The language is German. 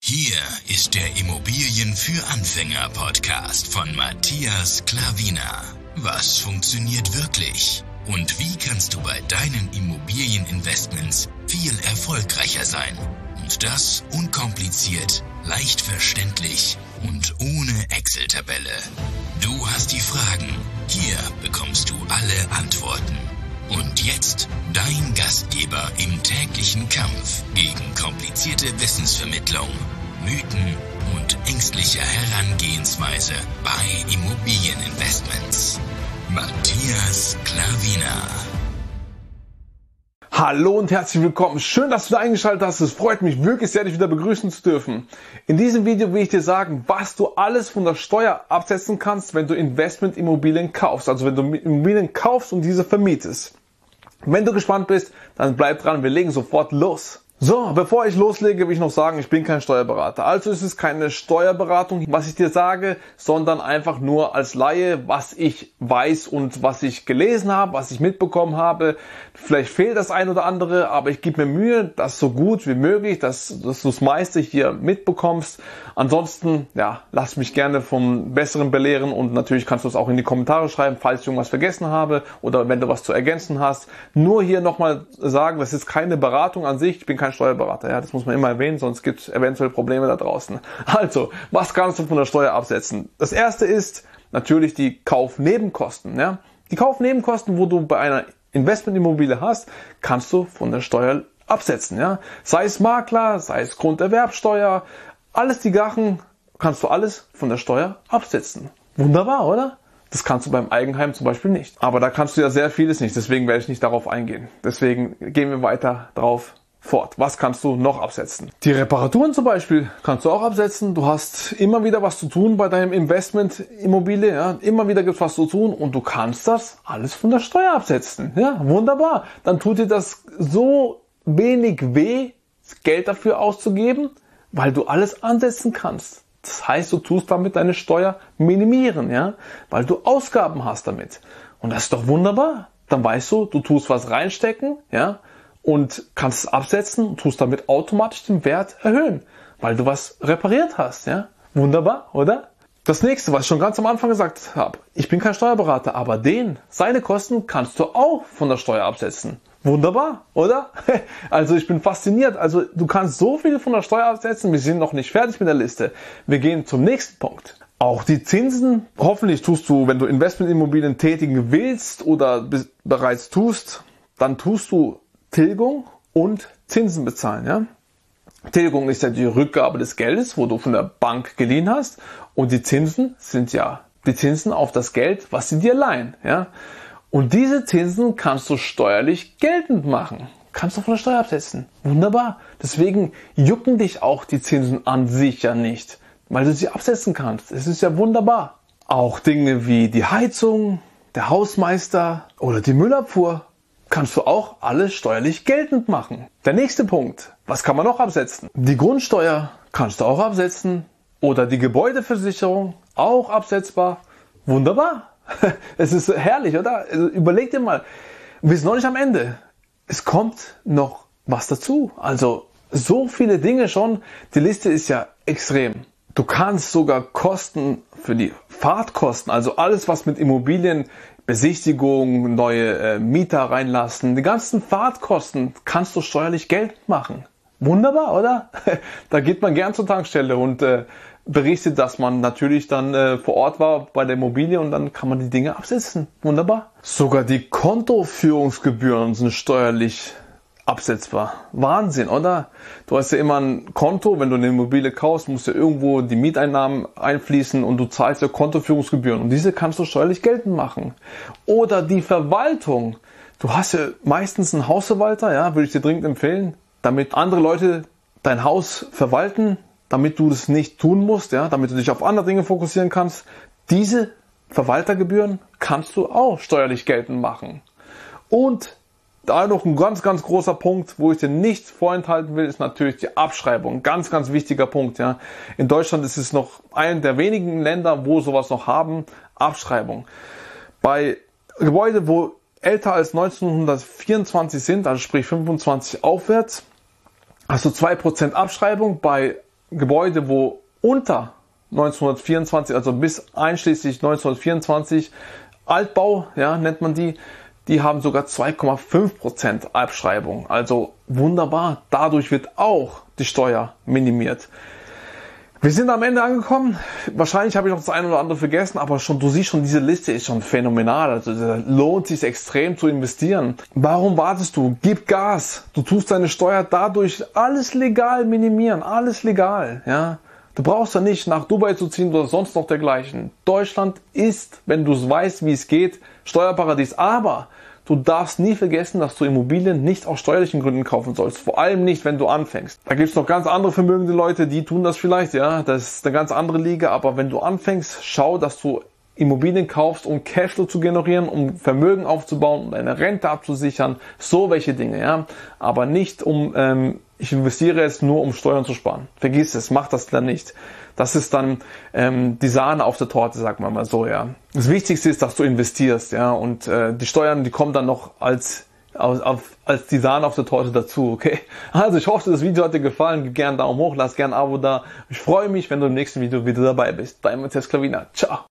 Hier ist der Immobilien für Anfänger Podcast von Matthias Klavina. Was funktioniert wirklich? Und wie kannst du bei deinen Immobilieninvestments viel erfolgreicher sein? Und das unkompliziert, leicht verständlich und ohne Excel-Tabelle. Du hast die Fragen. Hier bekommst du alle Antworten. Und jetzt dein Gastgeber im täglichen Kampf gegen komplizierte Wissensvermittlung, Mythen und ängstliche Herangehensweise bei Immobilieninvestments. Matthias Klavina. Hallo und herzlich willkommen. Schön, dass du da eingeschaltet hast. Es freut mich wirklich sehr, dich wieder begrüßen zu dürfen. In diesem Video will ich dir sagen, was du alles von der Steuer absetzen kannst, wenn du Investmentimmobilien kaufst. Also wenn du Immobilien kaufst und diese vermietest. Wenn du gespannt bist, dann bleib dran. Wir legen sofort los. So, bevor ich loslege, will ich noch sagen, ich bin kein Steuerberater. Also es ist keine Steuerberatung, was ich dir sage, sondern einfach nur als Laie, was ich weiß und was ich gelesen habe, was ich mitbekommen habe. Vielleicht fehlt das ein oder andere, aber ich gebe mir Mühe, das so gut wie möglich, dass du das meiste hier mitbekommst. Ansonsten, ja, lass mich gerne vom Besseren belehren und natürlich kannst du es auch in die Kommentare schreiben, falls ich irgendwas vergessen habe oder wenn du was zu ergänzen hast. Nur hier nochmal sagen, das ist keine Beratung an sich, ich bin kein Steuerberater, ja, das muss man immer erwähnen, sonst gibt es eventuell Probleme da draußen. Also, was kannst du von der Steuer absetzen? Das erste ist natürlich die Kaufnebenkosten, ja. Die Kaufnebenkosten, wo du bei einer Investmentimmobilie hast, kannst du von der Steuer absetzen, ja. Sei es Makler, sei es Grunderwerbsteuer, alles die Sachen kannst du alles von der Steuer absetzen. Wunderbar, oder? Das kannst du beim Eigenheim zum Beispiel nicht. Aber da kannst du ja sehr vieles nicht, deswegen werde ich nicht darauf eingehen. Deswegen gehen wir weiter drauf fort. Was kannst du noch absetzen? Die Reparaturen zum Beispiel kannst du auch absetzen. Du hast immer wieder was zu tun bei deinem Investmentimmobilie. Ja? Immer wieder gibt es was zu tun und du kannst das alles von der Steuer absetzen. Ja, wunderbar. Dann tut dir das so wenig weh, Geld dafür auszugeben, weil du alles ansetzen kannst. Das heißt, du tust damit deine Steuer minimieren, ja, weil du Ausgaben hast damit. Und das ist doch wunderbar. Dann weißt du, du tust was reinstecken, ja, und kannst es absetzen und tust damit automatisch den Wert erhöhen, weil du was repariert hast, ja. Wunderbar, oder? Das nächste, was ich schon ganz am Anfang gesagt habe, ich bin kein Steuerberater, aber seine Kosten kannst du auch von der Steuer absetzen. Wunderbar, oder? Also ich bin fasziniert. Also du kannst so viel von der Steuer absetzen, wir sind noch nicht fertig mit der Liste. Wir gehen zum nächsten Punkt. Auch die Zinsen, hoffentlich tust du, wenn du Investmentimmobilien tätigen willst oder bereits tust, dann tust du Tilgung und Zinsen bezahlen, ja? Tilgung ist ja die Rückgabe des Geldes, wo du von der Bank geliehen hast, und die Zinsen sind ja die Zinsen auf das Geld, was sie dir leihen, ja? Und diese Zinsen kannst du steuerlich geltend machen. Kannst du von der Steuer absetzen. Wunderbar. Deswegen jucken dich auch die Zinsen an sich ja nicht, weil du sie absetzen kannst. Es ist ja wunderbar. Auch Dinge wie die Heizung, der Hausmeister oder die Müllabfuhr kannst du auch alles steuerlich geltend machen. Der nächste Punkt. Was kann man noch absetzen? Die Grundsteuer kannst du auch absetzen. Oder die Gebäudeversicherung, auch absetzbar. Wunderbar. Es ist herrlich, oder? Also überleg dir mal, wir sind noch nicht am Ende. Es kommt noch was dazu. Also so viele Dinge schon. Die Liste ist ja extrem. Du kannst sogar Kosten für die Fahrtkosten, also alles, was mit Immobilien, Besichtigung, neue Mieter reinlassen, die ganzen Fahrtkosten kannst du steuerlich geltend machen. Wunderbar, oder? Da geht man gern zur Tankstelle und berichtet, dass man natürlich dann vor Ort war bei der Immobilie und dann kann man die Dinge absetzen. Wunderbar. Sogar die Kontoführungsgebühren sind steuerlich absetzbar. Wahnsinn, oder? Du hast ja immer ein Konto, wenn du eine Immobilie kaufst, musst ja irgendwo die Mieteinnahmen einfließen und du zahlst ja Kontoführungsgebühren und diese kannst du steuerlich geltend machen. Oder die Verwaltung. Du hast ja meistens einen Hausverwalter, ja, würde ich dir dringend empfehlen, damit andere Leute dein Haus verwalten, damit du das nicht tun musst, ja, damit du dich auf andere Dinge fokussieren kannst. Diese Verwaltergebühren kannst du auch steuerlich geltend machen. Und da noch ein ganz, ganz großer Punkt, wo ich dir nicht vorenthalten will, ist natürlich die Abschreibung. Ganz, ganz wichtiger Punkt, ja. In Deutschland ist es noch ein der wenigen Länder, wo sowas noch haben, Abschreibung. Bei Gebäuden, wo älter als 1924 sind, also sprich 25 aufwärts, hast du 2% Abschreibung. Bei Gebäude, wo unter 1924, also bis einschließlich 1924, Altbau, ja, nennt man die haben sogar 2,5% Abschreibung. Also wunderbar. Dadurch wird auch die Steuer minimiert. Wir sind am Ende angekommen. Wahrscheinlich habe ich noch das eine oder andere vergessen, aber du siehst schon, diese Liste ist schon phänomenal. Also lohnt sich extrem zu investieren. Warum wartest du? Gib Gas. Du tust deine Steuer dadurch alles legal minimieren. Alles legal, ja. Du brauchst ja nicht nach Dubai zu ziehen oder sonst noch dergleichen. Deutschland ist, wenn du es weißt, wie es geht, Steuerparadies. Aber du darfst nie vergessen, dass du Immobilien nicht aus steuerlichen Gründen kaufen sollst. Vor allem nicht, wenn du anfängst. Da gibt es noch ganz andere vermögende Leute, die tun das vielleicht. Ja, das ist eine ganz andere Liga. Aber wenn du anfängst, schau, dass du Immobilien kaufst, um Cashflow zu generieren, um Vermögen aufzubauen, um deine Rente abzusichern. So welche Dinge, ja. Aber nicht ich investiere jetzt nur, um Steuern zu sparen. Vergiss es, mach das dann nicht. Das ist dann die Sahne auf der Torte, sagt man mal so, ja. Das Wichtigste ist, dass du investierst, ja. Und die Steuern, die kommen dann noch als die Sahne auf der Torte dazu, okay? Also ich hoffe, das Video hat dir gefallen. Gib gerne einen Daumen hoch, lass gerne ein Abo da. Ich freue mich, wenn du im nächsten Video wieder dabei bist. Dein Matthias Klavina. Ciao.